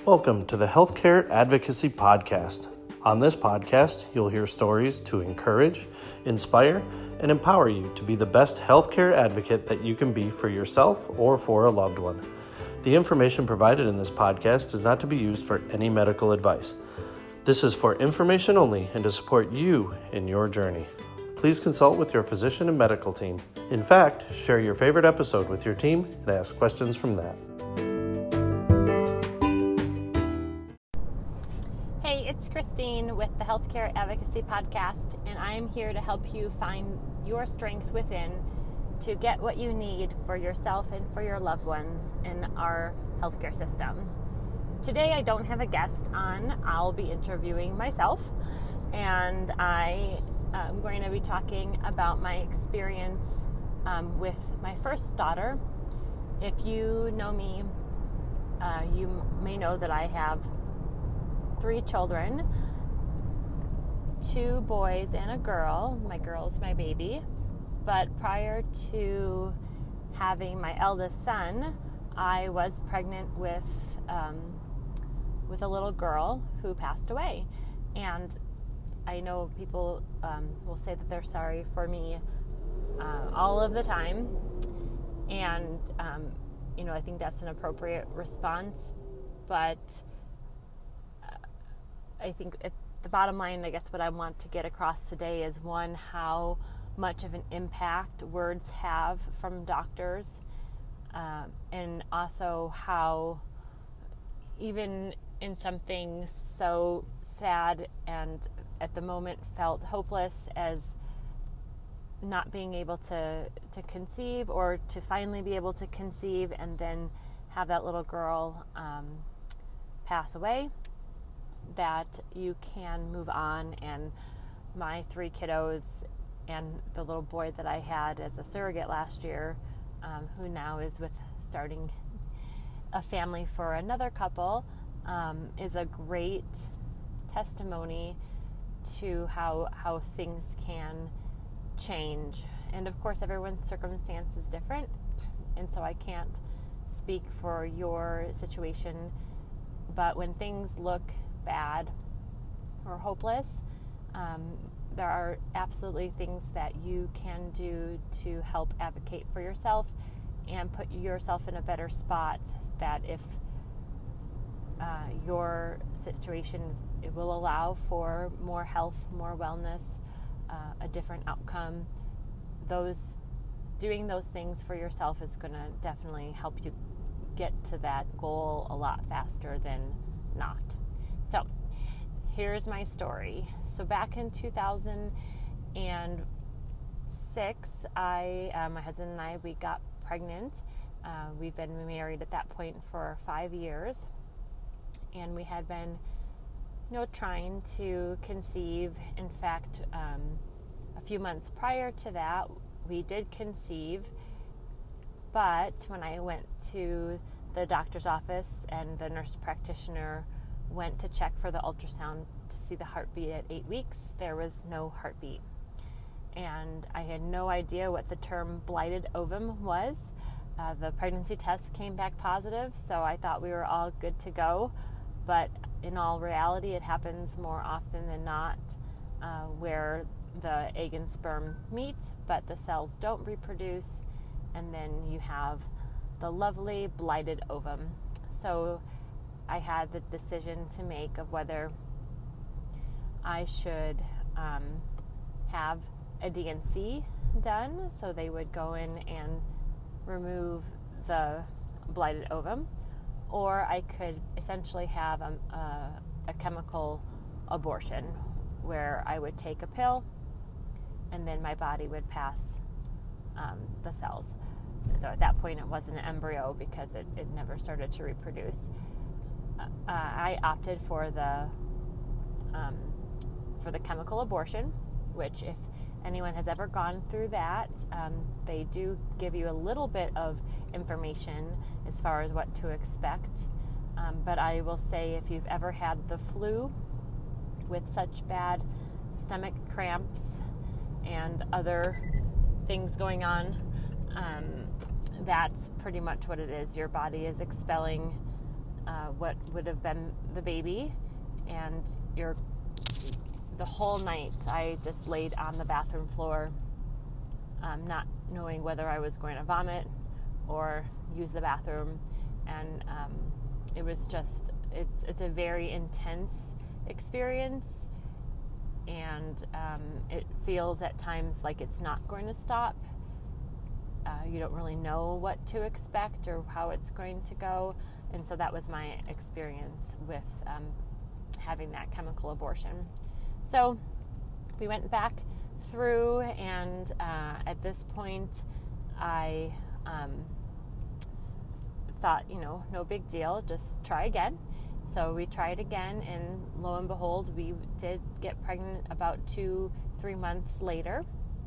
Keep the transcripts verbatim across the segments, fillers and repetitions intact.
Welcome to the Healthcare Advocacy Podcast. On this podcast, you'll hear stories to encourage, inspire, and empower you to be the best healthcare advocate that you can be for yourself or for a loved one. The information provided in this podcast is not to be used for any medical advice. This is for information only and to support you in your journey. Please consult with your physician and medical team. In fact, share your favorite episode with your team and ask questions from that. Hey, it's Christine with the Healthcare Advocacy Podcast, and I'm here to help you find your strength within to get what you need for yourself and for your loved ones in our healthcare system. Today I don't have a guest on. I'll be interviewing myself, and I am going to be talking about my experience um, with my first daughter. If you know me, uh, you may know that I have three children, two boys and a girl. My girl's my baby. But prior to having my eldest son, I was pregnant with um, with a little girl who passed away. And I know people um, will say that they're sorry for me uh, all of the time. And, um, you know, I think that's an appropriate response. But uh, I think at the bottom line, I guess what I want to get across today is, one, how much of an impact words have from doctors, uh, and also how even in something so sad and at the moment felt hopeless as not being able to to conceive, or to finally be able to conceive and then have that little girl um, pass away, that you can move on. And my three kiddos and the little boy that I had as a surrogate last year, um, who now is with starting a family for another couple, um, is a great testimony to how how things can change. And of course, everyone's circumstance is different, and so I can't speak for your situation. But when things look bad or hopeless, um, there are absolutely things that you can do to help advocate for yourself and put yourself in a better spot, that if uh, your situation it will allow for more health, more wellness, uh, a different outcome, those doing those things for yourself is going to definitely help you get to that goal a lot faster than not. So here's my story. So back in two thousand six, I, uh, my husband and I, we got pregnant. Uh, we've been married at that point for five years, and we had been, you know, trying to conceive. In fact, um, a few months prior to that, we did conceive. But when I went to the doctor's office and the nurse practitioner went to check for the ultrasound to see the heartbeat at eight weeks, there was no heartbeat. And I had no idea what the term blighted ovum was. Uh, the pregnancy test came back positive, so I thought we were all good to go. But in all reality, it happens more often than not, uh, where the egg and sperm meet, but the cells don't reproduce, and then you have the lovely blighted ovum. So I had the decision to make of whether I should um, have a D and C done, so they would go in and remove the blighted ovum, or I could essentially have a, a, a chemical abortion where I would take a pill and then my body would pass um, the cells. So at that point it wasn't an embryo because it, it never started to reproduce. Uh, I opted for the um, for the chemical abortion, which, if anyone has ever gone through that, um, they do give you a little bit of information as far as what to expect. Um, but I will say, if you've ever had the flu with such bad stomach cramps and other things going on, um, that's pretty much what it is. Your body is expelling uh, what would have been the baby, and you're the whole night I just laid on the bathroom floor, um, not knowing whether I was going to vomit or use the bathroom, and um, it was just it's it's a very intense experience, and um, it feels at times like it's not going to stop. Uh, you don't really know what to expect or how it's going to go, and so that was my experience with um, having that chemical abortion. So we went back through, and uh, at this point I um, thought, you know, no big deal, just try again. So we tried again, and lo and behold, we did get pregnant about two, three months later.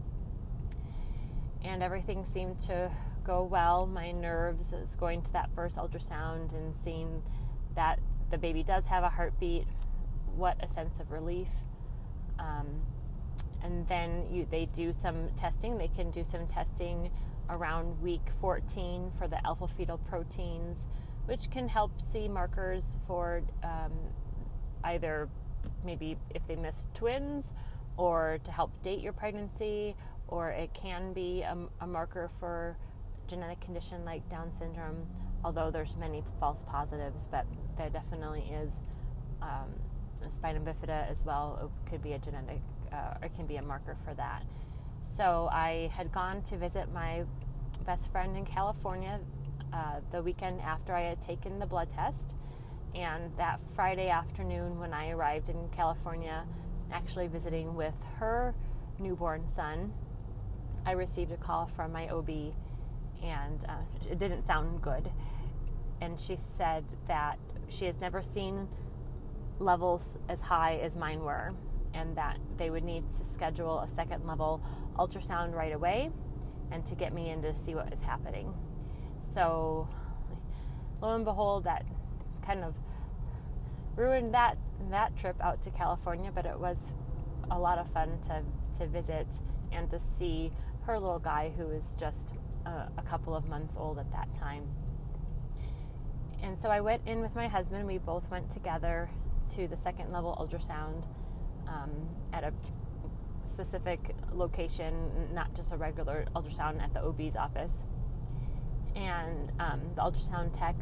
And everything seemed to go well. My nerves, is going to that first ultrasound and seeing that the baby does have a heartbeat, what a sense of relief. Um, and then you, they do some testing. They can do some testing around week fourteen for the alpha fetal proteins, which can help see markers for um, either maybe if they missed twins, or to help date your pregnancy, or it can be a, a marker for genetic condition like Down syndrome, although there's many false positives, but there definitely is um, spina bifida as well. It could be a genetic, uh, it can be a marker for that. So I had gone to visit my best friend in California uh, the weekend after I had taken the blood test, and that Friday afternoon when I arrived in California, actually visiting with her newborn son, I received a call from my O B, and uh, it didn't sound good. And she said that she has never seen levels as high as mine were, and that they would need to schedule a second level ultrasound right away and to get me in to see what is happening. So lo and behold, that kind of ruined that that trip out to California, but it was a lot of fun to, to visit and to see her little guy, who is just a, a couple of months old at that time. And so I went in with my husband. We both went together to the second level ultrasound um, at a specific location, not just a regular ultrasound at the O B's office. And um, the ultrasound tech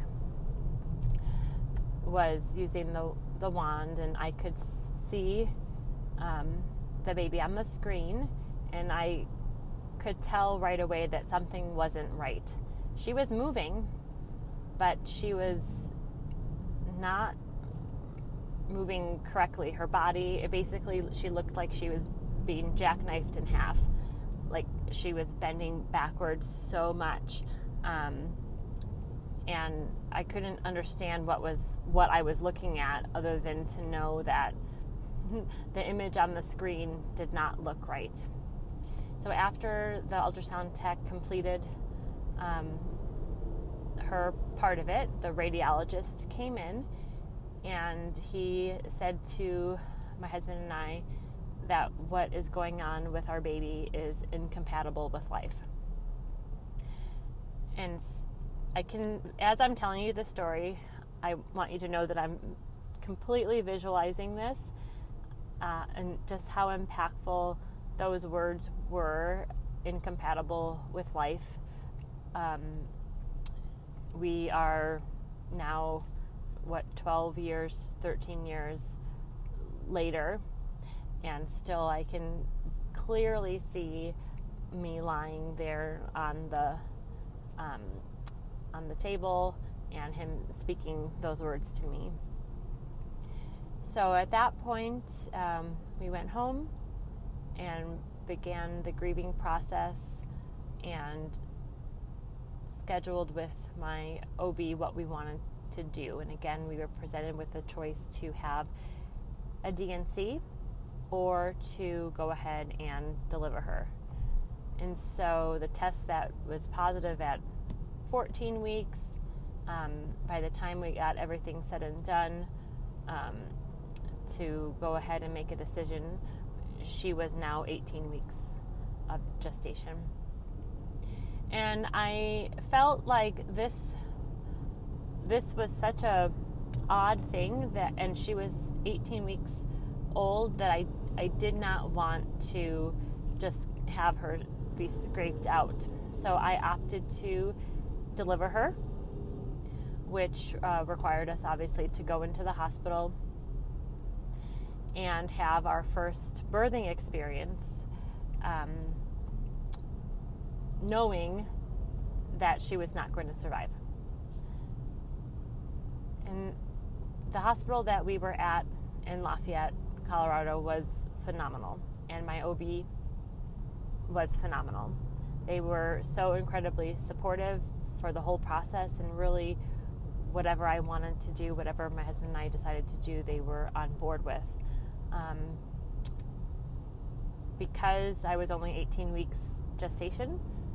was using the, the wand, and I could see um, the baby on the screen, and I could tell right away that something wasn't right. She was moving, but she was not moving correctly. Her body, it basically, she looked like she was being jackknifed in half. Like she was bending backwards so much. Um, and I couldn't understand what was what I was looking at, other than to know that the image on the screen did not look right. So after the ultrasound tech completed um, her part of it, the radiologist came in, and he said to my husband and I that what is going on with our baby is incompatible with life. And I can, as I'm telling you the story, I want you to know that I'm completely visualizing this uh, and just how impactful those words were, incompatible with life. Um, we are now, what, twelve years, thirteen years later, and still I can clearly see me lying there on the um, on the table, and him speaking those words to me. So at that point, um, we went home and began the grieving process, and scheduled with my O B what we wanted to do. And again, we were presented with the choice to have a D N C or to go ahead and deliver her. And so the test that was positive at fourteen weeks, um, by the time we got everything said and done, um, to go ahead and make a decision, she was now eighteen weeks of gestation. And I felt like this this was such a odd thing that, and she was eighteen weeks old, that I, I did not want to just have her be scraped out. So I opted to deliver her, which uh, required us obviously to go into the hospital and have our first birthing experience, um, knowing that she was not going to survive. And the hospital that we were at in Lafayette, Colorado was phenomenal, and my O B was phenomenal. They were so incredibly supportive for the whole process, and really whatever I wanted to do, whatever my husband and I decided to do, they were on board with. Um, because I was only eighteen weeks gestation,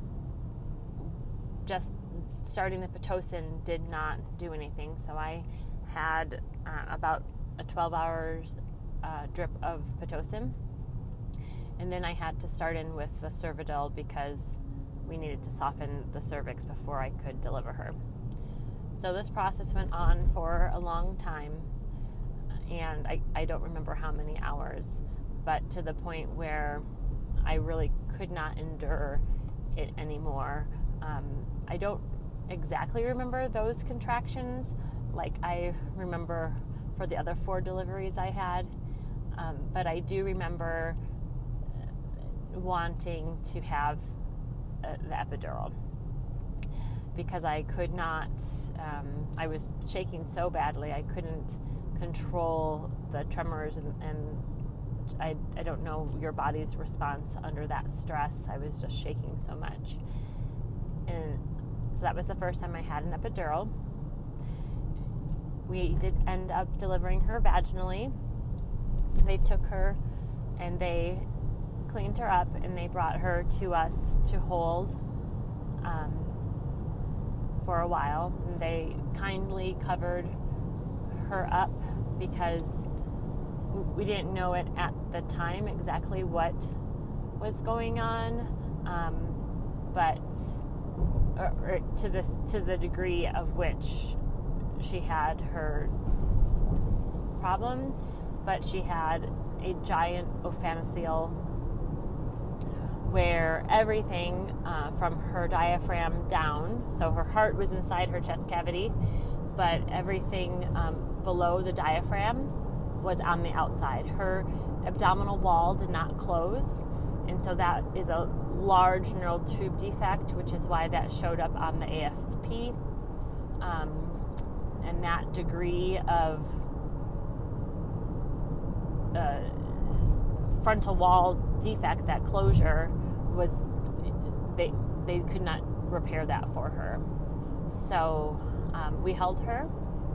just starting the Pitocin did not do anything. So I had uh, about a twelve hours uh, drip of Pitocin, and then I had to start in with the Cervidil because we needed to soften the cervix before I could deliver her. So this process went on for a long time, and I, I don't remember how many hours, but to the point where I really could not endure it anymore. Um, I don't exactly remember those contractions like I remember for the other four deliveries I had, um, but I do remember wanting to have uh, the epidural, because I could not, um, I was shaking so badly, I couldn't control the tremors, and, and I, I don't know your body's response under that stress. I was just shaking so much. And so that was the first time I had an epidural. We did end up delivering her vaginally. They took her and they cleaned her up, and they brought her to us to hold um, for a while. And they kindly covered her up because we didn't know it at the time exactly what was going on, um, but or, or to this to the degree of which she had her problem, but she had a giant ophanosele where everything uh, from her diaphragm down, so her heart was inside her chest cavity, but everything um, below the diaphragm was on the outside. Her abdominal wall did not close, and so that is a large neural tube defect, which is why that showed up on the A F P. Um, and that degree of uh, frontal wall defect, that closure, was they they could not repair that for her. So um, we held her.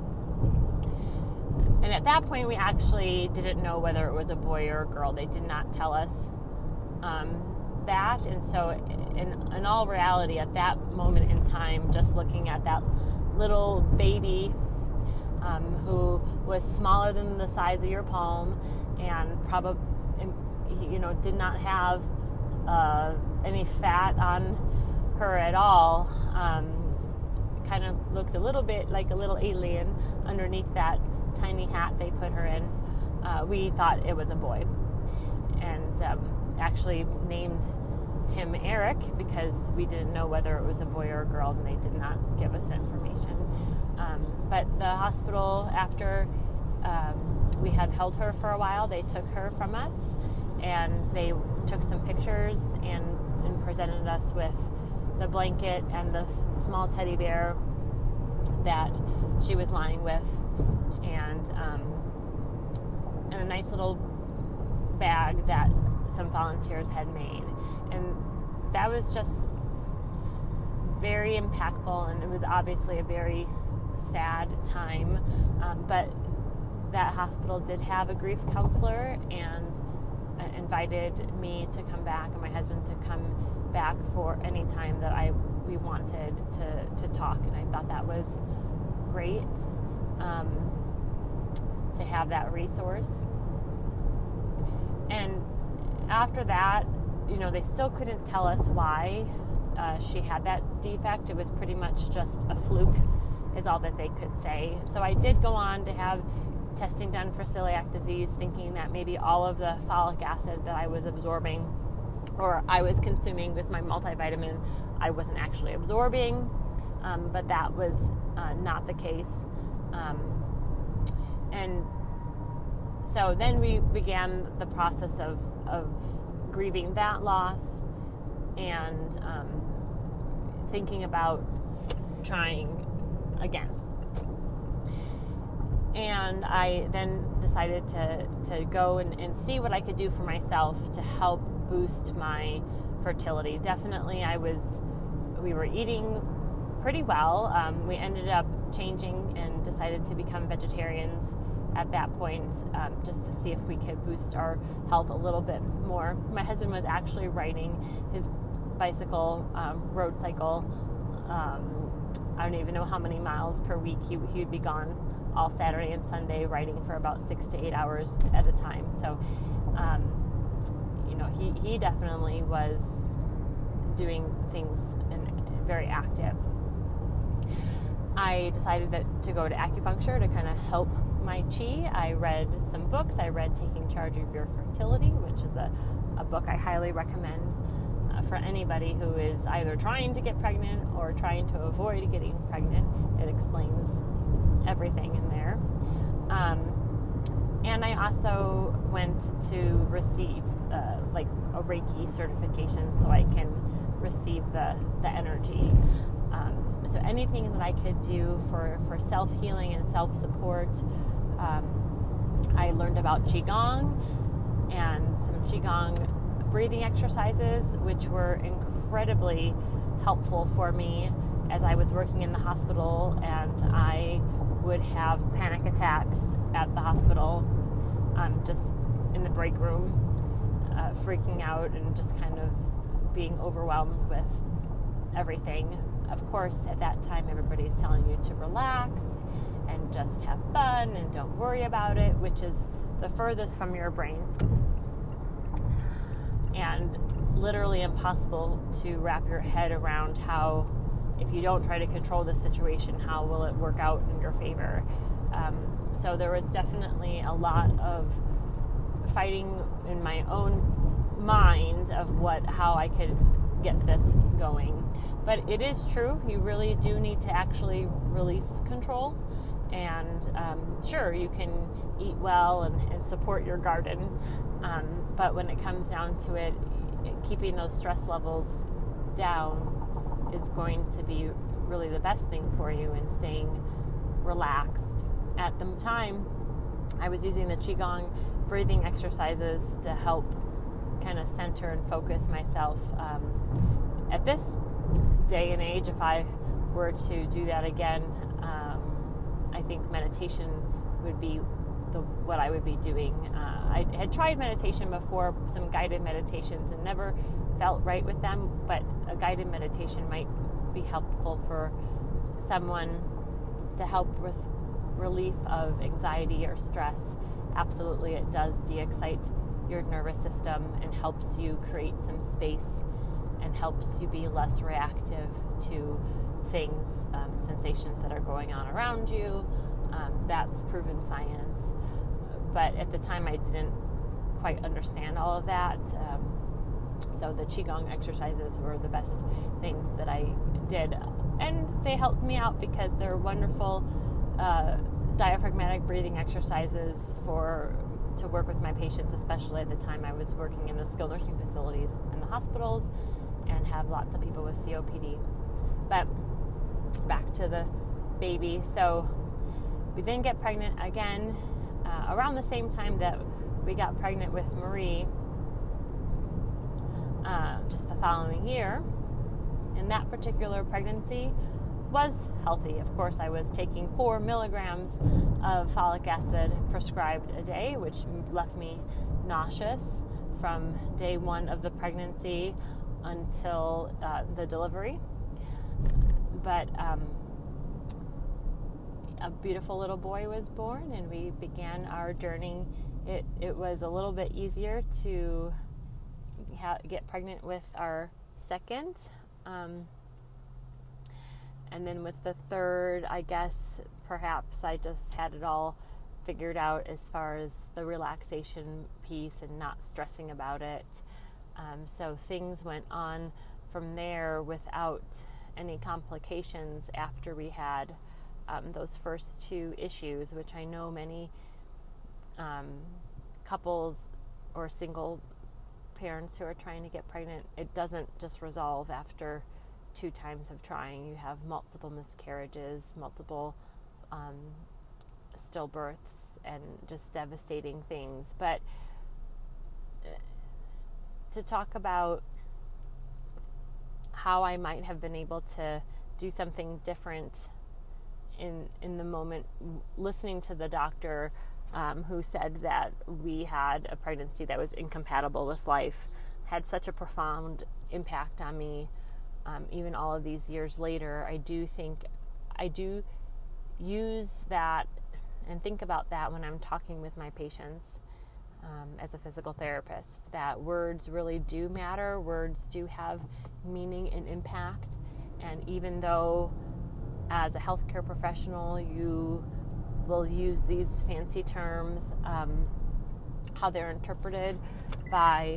And at that point, we actually didn't know whether it was a boy or a girl. They did not tell us um, that. And so in, in all reality, at that moment in time, just looking at that little baby um, who was smaller than the size of your palm and probably, you know, did not have uh, any fat on her at all, um, kind of looked a little bit like a little alien underneath that tiny hat they put her in. Uh, we thought it was a boy, and um, actually named him Eric because we didn't know whether it was a boy or a girl, and they did not give us that information. Um, but the hospital, after um, we had held her for a while, they took her from us, and they took some pictures and, and presented us with the blanket and the s- small teddy bear that she was lying with, and um, and a nice little bag that some volunteers had made. And that was just very impactful, and it was obviously a very sad time. Um, but that hospital did have a grief counselor, and uh, invited me to come back and my husband to come back for any time that I we wanted to, to talk. And I thought that was great. Um, to have that resource. And after that, you know, they still couldn't tell us why uh, she had that defect. It was pretty much just a fluke is all that they could say. So I did go on to have testing done for celiac disease, thinking that maybe all of the folic acid that I was absorbing or I was consuming with my multivitamin, I wasn't actually absorbing, um, but that was uh, not the case. Um, and so then we began the process of, of grieving that loss and um, thinking about trying again. And I then decided to, to go and, and see what I could do for myself to help boost my fertility. Definitely I was, we were eating pretty well. Um, we ended up changing and decided to become vegetarians at that point, um, just to see if we could boost our health a little bit more. My husband was actually riding his bicycle, um, road cycle. Um, I don't even know how many miles per week. He, he would be gone all Saturday and Sunday riding for about six to eight hours at a time. So, um, you know, he, he definitely was doing things and very active. I decided that to go to acupuncture to kind of help my chi. I read some books. I read Taking Charge of Your Fertility, which is a, a book I highly recommend uh, for anybody who is either trying to get pregnant or trying to avoid getting pregnant. It explains everything in there. Um, and I also went to receive uh, like a Reiki certification so I can receive the, the energy. Um, so anything that I could do for, for self-healing and self-support. Um, I learned about Qigong and some Qigong breathing exercises, which were incredibly helpful for me as I was working in the hospital, and I would have panic attacks at the hospital, um, just in the break room, uh, freaking out and just kind of being overwhelmed with everything. Of course, at that time, everybody's telling you to relax and just have fun and don't worry about it, which is the furthest from your brain. And literally impossible to wrap your head around how, if you don't try to control the situation, how will it work out in your favor? Um, so there was definitely a lot of fighting in my own mind of what, how I could get this going. But it is true, you really do need to actually release control. And um, sure, you can eat well and, and support your garden, um, but when it comes down to it, keeping those stress levels down is going to be really the best thing for you, and staying relaxed. At the time, I was using the Qigong breathing exercises to help kind of center and focus myself. Um, at this day and age, if I were to do that again, um, I think meditation would be the what I would be doing. Uh, I had tried meditation before, some guided meditations, and never felt right with them, but a guided meditation might be helpful for someone to help with relief of anxiety or stress. Absolutely, it does de-excite your nervous system and helps you create some space and helps you be less reactive to things, um, sensations that are going on around you. Um, that's proven science. But at the time, I didn't quite understand all of that. Um, so the Qigong exercises were the best things that I did. And they helped me out because they're wonderful uh, diaphragmatic breathing exercises for to work with my patients, especially at the time I was working in the skilled nursing facilities in the hospitals and have lots of people with C O P D. But back to the baby. So we then get pregnant again uh, around the same time that we got pregnant with Marie, uh, just the following year. And that particular pregnancy was healthy. Of course, I was taking four milligrams of folic acid prescribed a day, which left me nauseous from day one of the pregnancy until uh, the delivery. But um, a beautiful little boy was born, and we began our journey. It it was a little bit easier to ha- get pregnant with our second. Um, And then with the third, I guess perhaps I just had it all figured out as far as the relaxation piece and not stressing about it. Um, so things went on from there without any complications after we had um, those first two issues, which I know many um, couples or single parents who are trying to get pregnant, it doesn't just resolve after two times of trying. You have multiple miscarriages, multiple um, stillbirths, and just devastating things. But to talk about how I might have been able to do something different in in the moment, listening to the doctor um, who said that we had a pregnancy that was incompatible with life, had such a profound impact on me. Um, even all of these years later, I do think I do use that and think about that when I'm talking with my patients um, as a physical therapist, that words really do matter. Words do have meaning and impact. And even though as a healthcare professional you will use these fancy terms, um, how they're interpreted by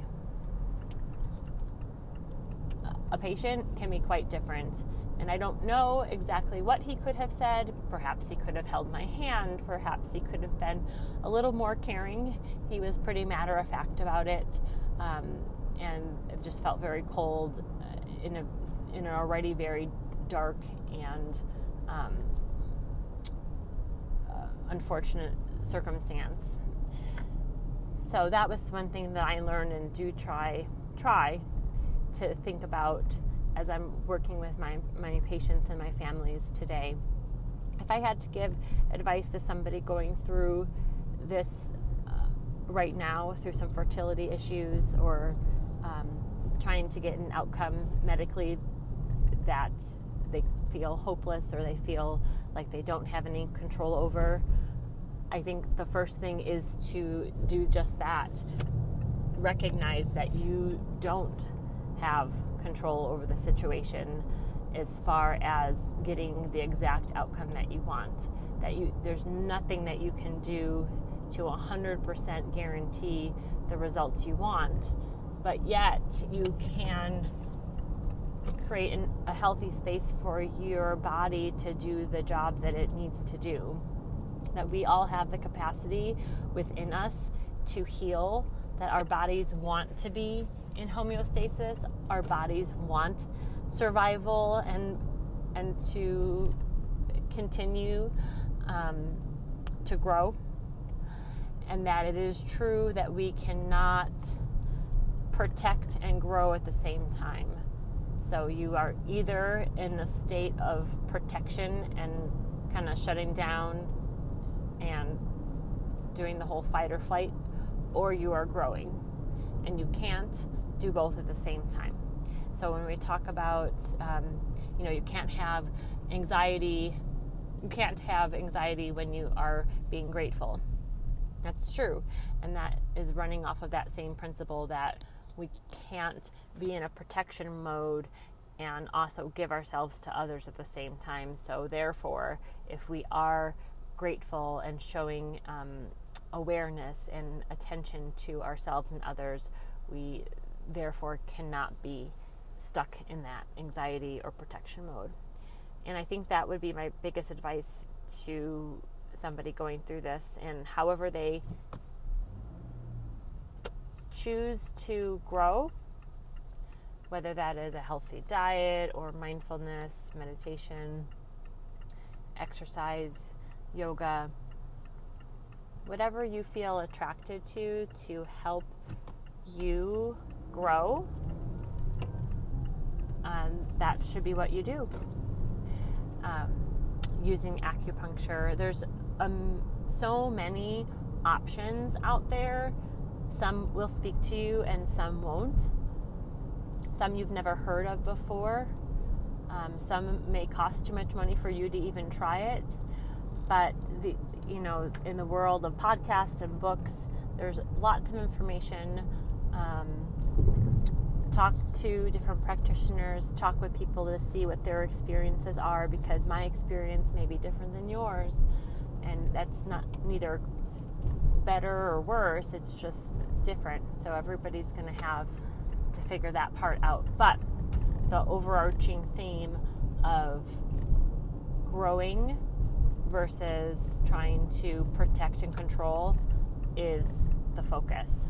a patient can be quite different. And I don't know exactly what he could have said. Perhaps he could have held my hand. Perhaps he could have been a little more caring. He was pretty matter-of-fact about it, um, and it just felt very cold in a in an already very dark and um, uh, unfortunate circumstance. So that was one thing that I learned and do try try to think about as I'm working with my, my patients and my families today. If I had to give advice to somebody going through this uh, right now, through some fertility issues or um, trying to get an outcome medically that they feel hopeless or they feel like they don't have any control over, I think the first thing is to do just that. Recognize that you don't have control over the situation as far as getting the exact outcome that you want. That you there's nothing that you can do to one hundred percent guarantee the results you want, but yet you can create an, a healthy space for your body to do the job that it needs to do. That we all have the capacity within us to heal, that our bodies want to be in homeostasis, our bodies want survival and and to continue um, to grow, and that it is true that we cannot protect and grow at the same time. So you are either in a state of protection and kind of shutting down and doing the whole fight or flight, or you are growing, and you can't do both at the same time. So when we talk about, um, you know, you can't have anxiety, you can't have anxiety when you are being grateful. That's true. And that is running off of that same principle that we can't be in a protection mode and also give ourselves to others at the same time. So therefore, if we are grateful and showing um, awareness and attention to ourselves and others, we therefore cannot be stuck in that anxiety or protection mode. And I think that would be my biggest advice to somebody going through this, and however they choose to grow, whether that is a healthy diet or mindfulness, meditation, exercise, yoga, whatever you feel attracted to to help you grow, um, that should be what you do. Um, using acupuncture, there's um, so many options out there. Some will speak to you and some won't. Some you've never heard of before. Um, some may cost too much money for you to even try it. But the you know, in the world of podcasts and books, there's lots of information um, talk to different practitioners, talk with people to see what their experiences are, because my experience may be different than yours, and that's not neither better or worse, it's just different. So everybody's going to have to figure that part out. But the overarching theme of growing versus trying to protect and control is the focus.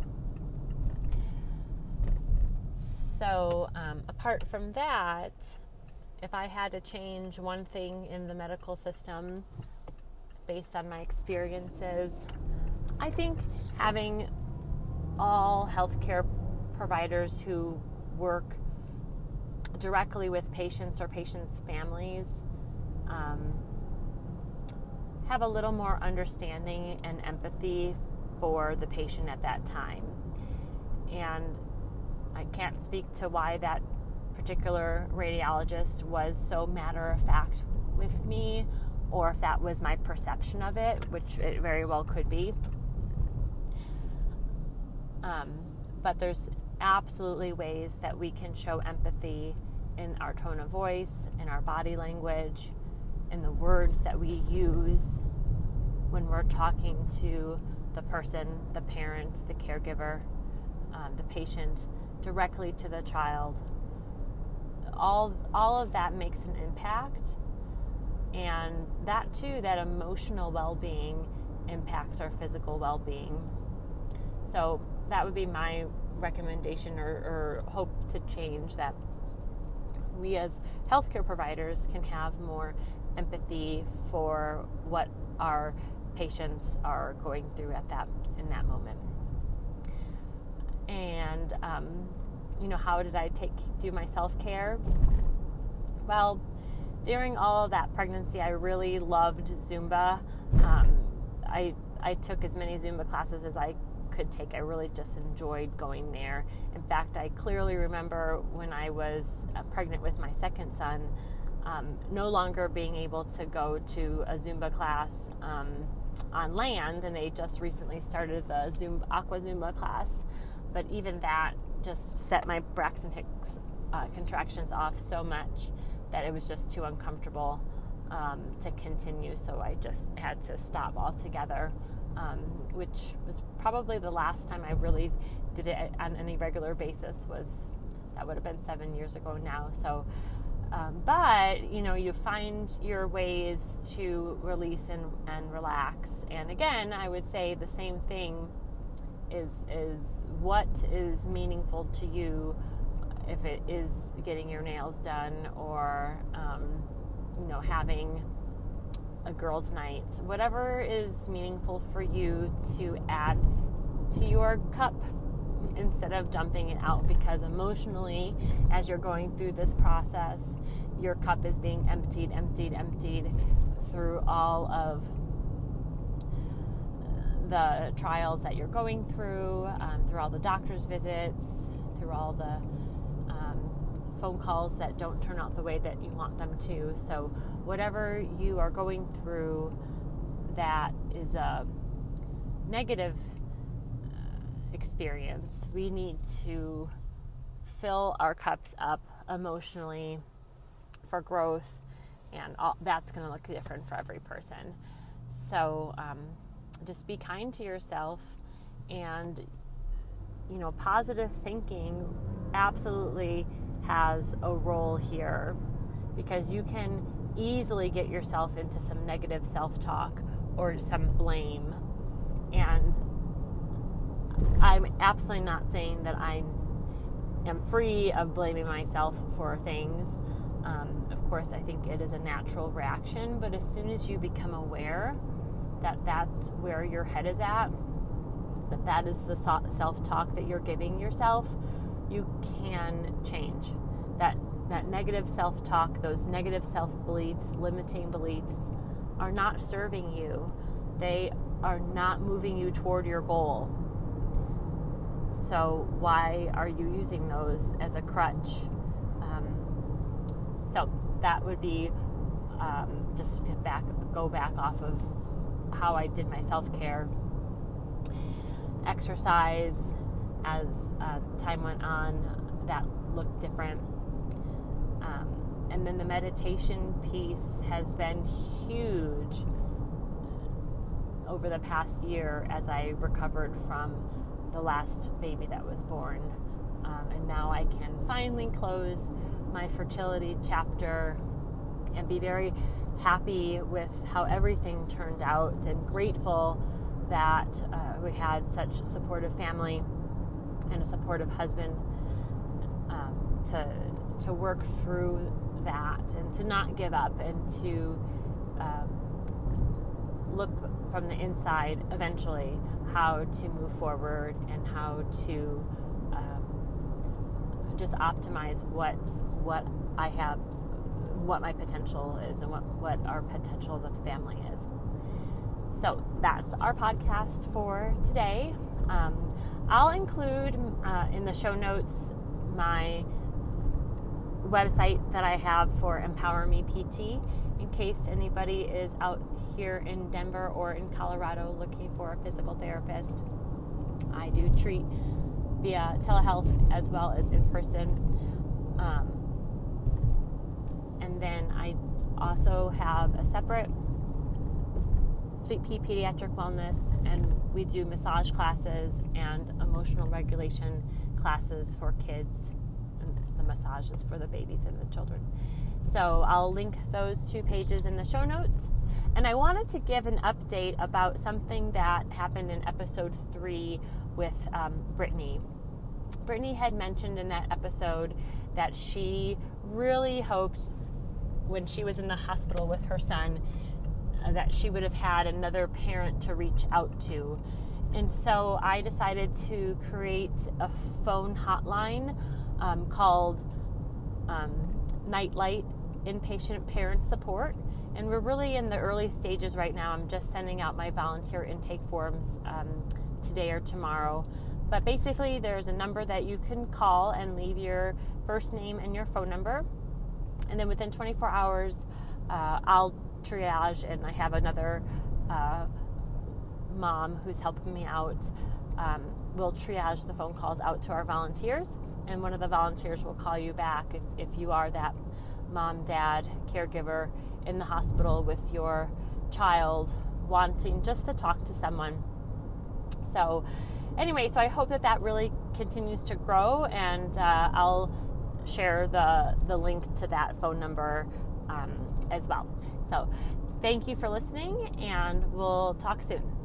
So um, apart from that, if I had to change one thing in the medical system based on my experiences, I think having all healthcare providers who work directly with patients or patients' families um, have a little more understanding and empathy for the patient at that time. And I can't speak to why that particular radiologist was so matter-of-fact with me, or if that was my perception of it, which it very well could be. Um, but there's absolutely ways that we can show empathy in our tone of voice, in our body language, in the words that we use when we're talking to the person, the parent, the caregiver, um, the patient, directly to the child. All, all of that makes an impact, and that too, that emotional well-being impacts our physical well-being. So that would be my recommendation or, or hope to change, that we as healthcare providers can have more empathy for what our patients are going through at that in that moment. And um, you know, how did I take do my self-care? Well, during all of that pregnancy, I really loved Zumba. Um, I I took as many Zumba classes as I could take. I really just enjoyed going there. In fact, I clearly remember when I was uh, pregnant with my second son, um, no longer being able to go to a Zumba class um, on land, and they just recently started the Zumba, Aqua Zumba class. But even that just set my Braxton Hicks uh, contractions off so much that it was just too uncomfortable um, to continue. So I just had to stop altogether, um, which was probably the last time I really did it on any regular basis. Was that would have been seven years ago now. So, um, but you know, you find your ways to release and, and relax. And again, I would say the same thing. Is is what is meaningful to you, if it is getting your nails done or um, you know, having a girls' night, whatever is meaningful for you to add to your cup instead of dumping it out, because emotionally, as you're going through this process, your cup is being emptied, emptied, emptied through all of the trials that you're going through, um, through all the doctor's visits, through all the um, phone calls that don't turn out the way that you want them to. So whatever you are going through that is a negative uh, experience, we need to fill our cups up emotionally for growth, and all, that's going to look different for every person. So um, just be kind to yourself, and you know, positive thinking absolutely has a role here, because you can easily get yourself into some negative self-talk or some blame. And I'm absolutely not saying that I am free of blaming myself for things. Um, of course, I think it is a natural reaction, but as soon as you become aware that that's where your head is at, that that is the self-talk that you're giving yourself, you can change. That that negative self-talk, those negative self-beliefs, limiting beliefs, are not serving you. They are not moving you toward your goal. So why are you using those as a crutch? Um, so that would be um, just to back go back off of how I did my self-care. Exercise, as uh, time went on, that looked different. Um, and then the meditation piece has been huge over the past year as I recovered from the last baby that was born. Um, and now I can finally close my fertility chapter and be very happy with how everything turned out, and grateful that uh, we had such a supportive family and a supportive husband um, to to work through that, and to not give up, and to um, look from the inside eventually how to move forward and how to um, just optimize what what I have, what my potential is, and what, what our potential as a family is. So that's our podcast for today. Um, I'll include uh, in the show notes my website that I have for Empower Me P T, in case anybody is out here in Denver or in Colorado looking for a physical therapist. I do treat via telehealth as well as in person. Um, and then I also have a separate Sweet Pea Pediatric Wellness, and we do massage classes and emotional regulation classes for kids, and the massages for the babies and the children. So I'll link those two pages in the show notes. And I wanted to give an update about something that happened in episode three with um, Brittany. Brittany had mentioned in that episode that she really hoped when she was in the hospital with her son uh, that she would have had another parent to reach out to. And so I decided to create a phone hotline um, called um, Nightlight Inpatient Parent Support. And we're really in the early stages right now. I'm just sending out my volunteer intake forms um, today or tomorrow. But basically, there's a number that you can call and leave your first name and your phone number. And then within twenty-four hours, uh, I'll triage, and I have another uh, mom who's helping me out. Um, we'll triage the phone calls out to our volunteers, and one of the volunteers will call you back if, if you are that mom, dad, caregiver in the hospital with your child wanting just to talk to someone. So anyway, so I hope that that really continues to grow, and uh, I'll share the, the link to that phone number um, as well. So thank you for listening, and we'll talk soon.